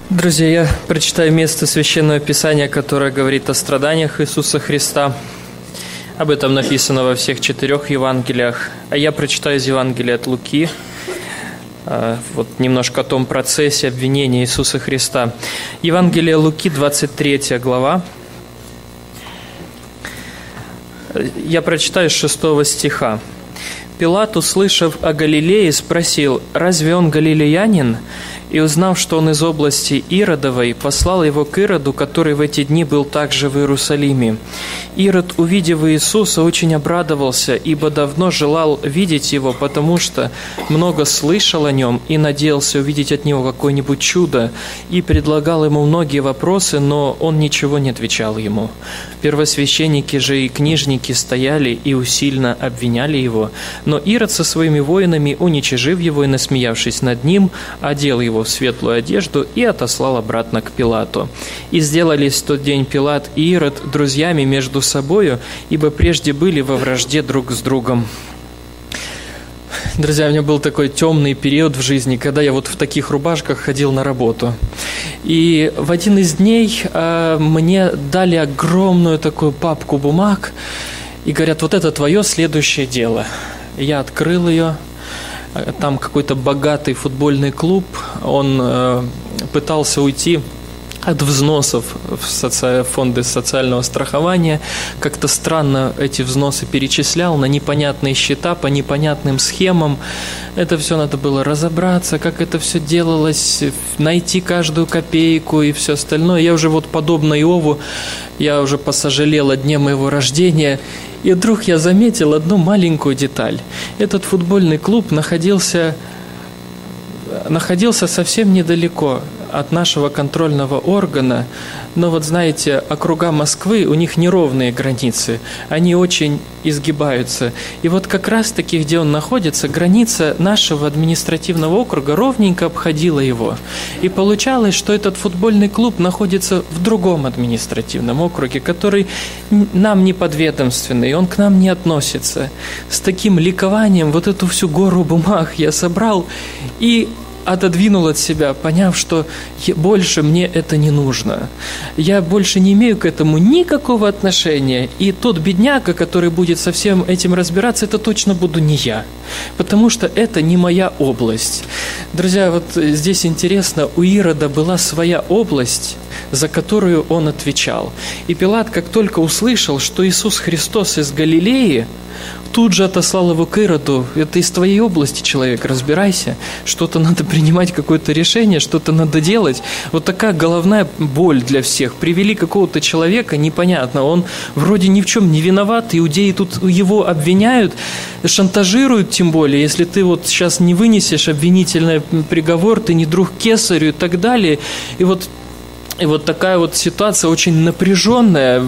Друзья, я прочитаю место Священного Писания, которое говорит о страданиях Иисуса Христа. Об этом написано во всех 4 Евангелиях. А я прочитаю из Евангелия от Луки, вот немножко о том процессе обвинения Иисуса Христа. Евангелие Луки, 23 глава. Я прочитаю с 6 стиха. «Пилат, услышав о Галилее, спросил: разве он галилеянин? И, узнав, что он из области Иродовой, послал его к Ироду, который в эти дни был также в Иерусалиме. Ирод, увидев Иисуса, очень обрадовался, ибо давно желал видеть его, потому что много слышал о нем и надеялся увидеть от него какое-нибудь чудо, и предлагал ему многие вопросы, но он ничего не отвечал ему. Первосвященники же и книжники стояли и усильно обвиняли его, но Ирод со своими воинами, уничижив его и насмеявшись над ним, одел его в светлую одежду и отослал обратно к Пилату. И сделались в тот день Пилат и Ирод друзьями между собою, ибо прежде были во вражде друг с другом». Друзья, у меня был такой темный период в жизни, когда я вот в таких рубашках ходил на работу. И в один из дней мне дали огромную такую папку бумаг и говорят: вот это твое следующее дело. Я открыл ее. Там какой-то богатый футбольный клуб, он пытался уйти от взносов в фонды социального страхования, как-то странно эти взносы перечислял на непонятные счета, по непонятным схемам. Это все надо было разобраться, как это все делалось, найти каждую копейку и все остальное. Я уже вот подобно Иову, я уже посожалел о дне моего рождения. И вдруг я заметил одну маленькую деталь. Этот футбольный клуб находился совсем недалеко от нашего контрольного органа, но вот знаете, округа Москвы, у них неровные границы, они очень изгибаются. И вот как раз-таки, где он находится, граница нашего административного округа ровненько обходила его. И получалось, что этот футбольный клуб находится в другом административном округе, который нам не подведомственный, он к нам не относится. С таким ликованием вот эту всю гору бумаг я собрал и отодвинул от себя, поняв, что больше мне это не нужно. Я больше не имею к этому никакого отношения. И тот бедняга, который будет со всем этим разбираться, это точно буду не я. Потому что это не моя область. Друзья, вот здесь интересно, у Ирода была своя область, за которую он отвечал. И Пилат, как только услышал, что Иисус Христос из Галилеи, тут же отослал его к Ироду. Это из твоей области, человек, разбирайся. Что-то надо принимать, какое-то решение, что-то надо делать. Вот такая головная боль для всех. Привели какого-то человека, непонятно, он вроде ни в чем не виноват, иудеи тут его обвиняют, шантажируют тем более. Если ты вот сейчас не вынесешь обвинительный приговор, ты не друг кесарю и так далее. И вот такая вот ситуация очень напряженная.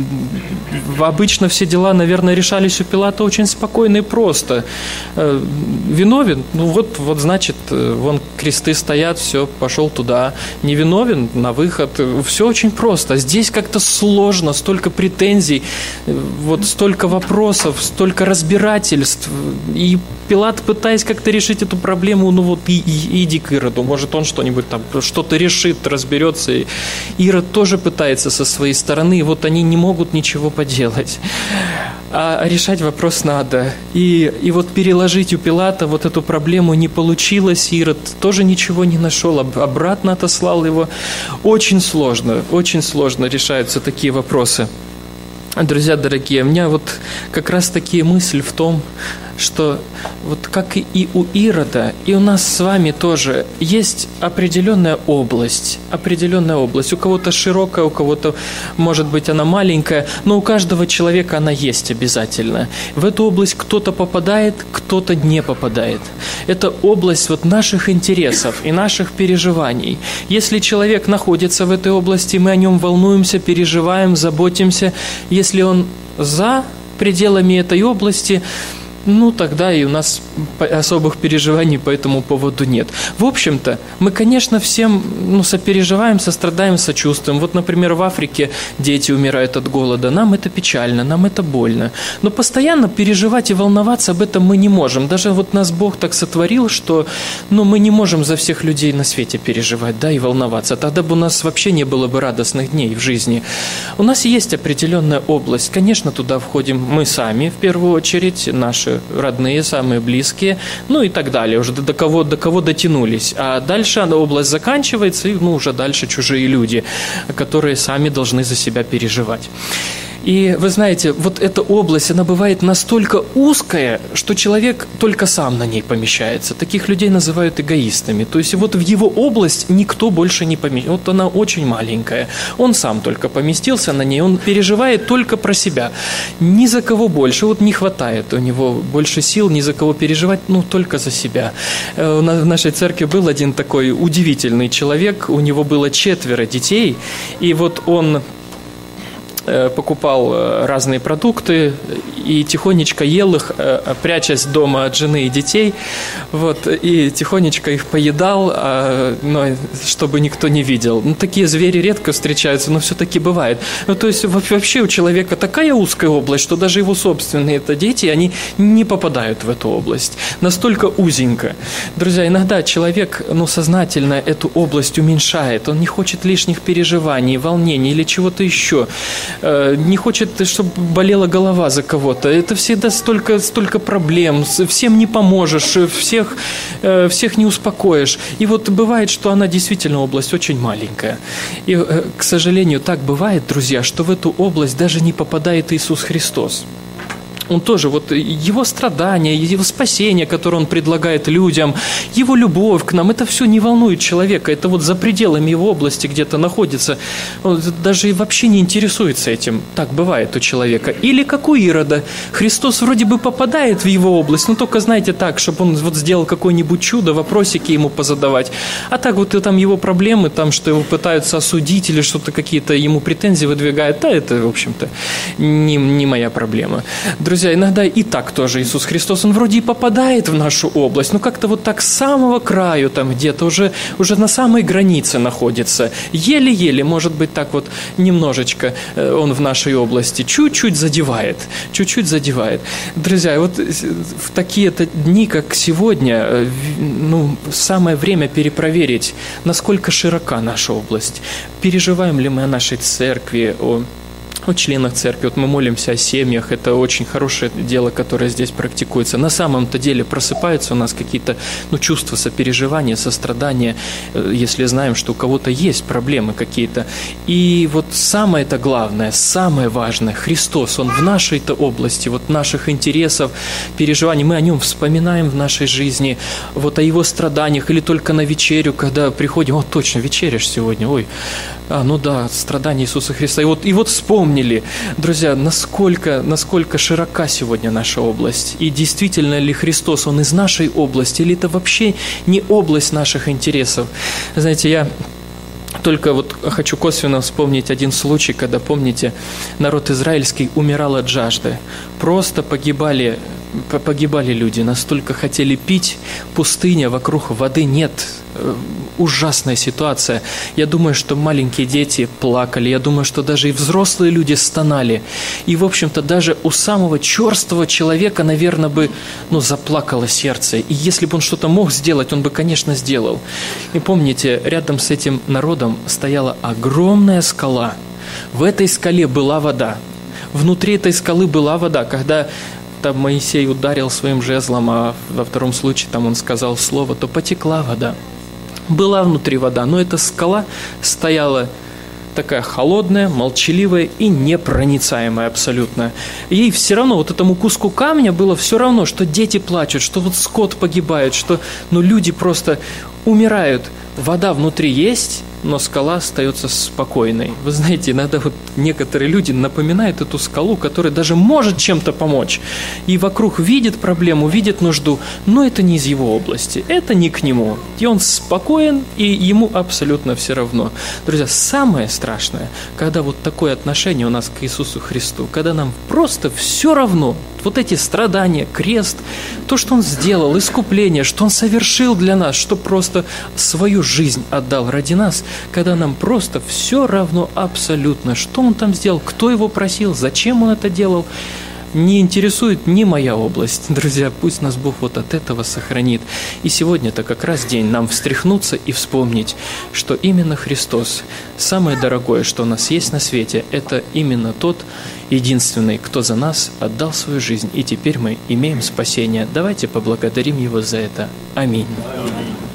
Обычно все дела, наверное, решались у Пилата очень спокойно и просто. Виновен? Ну вот значит, вон кресты стоят, все, пошел туда. Не виновен? На выход. Все очень просто. Здесь как-то сложно, столько претензий, вот столько вопросов, столько разбирательств. И Пилат, пытаясь как-то решить эту проблему, ну вот иди к Ироду, может он что-нибудь там, что-то решит, разберется. Ирод тоже пытается со своей стороны, и вот они не могут ничего поделать. А решать вопрос надо. И вот переложить у Пилата вот эту проблему не получилось. Ирод тоже ничего не нашел, обратно отослал его. Очень сложно решаются такие вопросы. Друзья дорогие, у меня вот как раз такие мысли в том, что вот как и у Ирода, и у нас с вами тоже есть определенная область. У кого-то широкая, у кого-то, может быть, она маленькая, но у каждого человека она есть обязательно. В эту область кто-то попадает, кто-то не попадает. Это область вот наших интересов и наших переживаний. Если человек находится в этой области, мы о нем волнуемся, переживаем, заботимся. Если он за пределами этой области, ну, тогда и у нас особых переживаний по этому поводу нет. В общем-то, мы, конечно, всем сопереживаем, сострадаем, сочувствуем. Вот, например, в Африке дети умирают от голода. Нам это печально, нам это больно. Но постоянно переживать и волноваться об этом мы не можем. Даже вот нас Бог так сотворил, что мы не можем за всех людей на свете переживать, да, и волноваться. Тогда бы у нас вообще не было бы радостных дней в жизни. У нас есть определенная область. Конечно, туда входим мы сами, в первую очередь, наши родные, самые близкие, и так далее. Уже до кого дотянулись. А дальше область заканчивается, и уже дальше чужие люди, которые сами должны за себя переживать. И вы знаете, вот эта область, она бывает настолько узкая, что человек только сам на ней помещается. Таких людей называют эгоистами. То есть вот в его область никто больше не поместится. Вот она очень маленькая. Он сам только поместился на ней, он переживает только про себя. Ни за кого больше. Вот не хватает у него больше сил, ни за кого переживать, только за себя. В нашей церкви был один такой удивительный человек, у него было 4 детей, и вот он покупал разные продукты и тихонечко ел их, прячась дома от жены и детей, и тихонечко их поедал, чтобы никто не видел. Такие звери редко встречаются, но все-таки бывает. То есть вообще у человека такая узкая область, что даже его собственные дети, они не попадают в эту область. Настолько узенько. Друзья, иногда человек, сознательно эту область уменьшает, он не хочет лишних переживаний, волнений или чего-то еще. Не хочет, чтобы болела голова за кого-то. Это всегда столько проблем, всем не поможешь, всех не успокоишь. И вот бывает, что она действительно область очень маленькая. И, к сожалению, так бывает, друзья, что в эту область даже не попадает Иисус Христос. Он тоже, его страдания, его спасение, которое он предлагает людям, его любовь к нам, это все не волнует человека. Это за пределами его области где-то находится. Он даже вообще не интересуется этим. Так бывает у человека. Или как у Ирода. Христос вроде бы попадает в его область, но только, знаете, так, чтобы он сделал какое-нибудь чудо, вопросики ему позадавать. А так там его проблемы, что его пытаются осудить или что-то какие-то ему претензии выдвигают, это, в общем-то, не моя проблема. Друзья, иногда и так тоже Иисус Христос, Он вроде и попадает в нашу область, но как-то так с самого краю, где-то уже на самой границе находится. Еле-еле, может быть, так немножечко Он в нашей области чуть-чуть задевает. Друзья, в такие-то дни, как сегодня, самое время перепроверить, насколько широка наша область. Переживаем ли мы о нашей церкви, о членах церкви. Мы молимся о семьях. Это очень хорошее дело, которое здесь практикуется. На самом-то деле просыпаются у нас какие-то чувства сопереживания, сострадания, если знаем, что у кого-то есть проблемы какие-то. И самое-то главное, самое важное, Христос, Он в нашей-то области, наших интересов, переживаний. Мы о Нем вспоминаем в нашей жизни, о Его страданиях, или только на вечерю, когда приходим, точно, вечеряшь сегодня, страдания Иисуса Христа. И вспомнили, друзья, насколько широка сегодня наша область. И действительно ли Христос, Он из нашей области, или это вообще не область наших интересов? Знаете, я только хочу косвенно вспомнить один случай, когда, помните, народ израильский умирал от жажды. Просто погибали люди, настолько хотели пить, пустыня, вокруг воды нет. Ужасная ситуация. Я думаю, что маленькие дети плакали, я думаю, что даже и взрослые люди стонали. И, в общем-то, даже у самого черствого человека, наверное, бы заплакало сердце. И если бы он что-то мог сделать, он бы, конечно, сделал. И помните, рядом с этим народом стояла огромная скала. В этой скале была вода. Внутри этой скалы была вода. Когда Моисей ударил своим жезлом, а во втором случае он сказал слово, то потекла вода. Была внутри вода, но эта скала стояла такая холодная, молчаливая и непроницаемая абсолютно. Ей все равно, этому куску камня было все равно, что дети плачут, что скот погибает, что люди просто умирают. Вода внутри есть, но скала остается спокойной. Вы знаете, иногда вот некоторые люди напоминают эту скалу, которая даже может чем-то помочь. И вокруг видит проблему, видит нужду, но это не из его области, это не к нему. И он спокоен, и ему абсолютно все равно. Друзья, самое страшное, когда вот такое отношение у нас к Иисусу Христу, когда нам просто все равно, вот эти страдания, крест, то, что Он сделал, искупление, что Он совершил для нас, что просто свою жизнь отдал ради нас, когда нам просто все равно абсолютно, что Он там сделал, кто Его просил, зачем Он это делал, не интересует ни моя область. Друзья, пусть нас Бог вот от этого сохранит. И сегодня это как раз день нам встряхнуться и вспомнить, что именно Христос, самое дорогое, что у нас есть на свете, это именно тот единственный, кто за нас отдал свою жизнь, и теперь мы имеем спасение. Давайте поблагодарим Его за это. Аминь.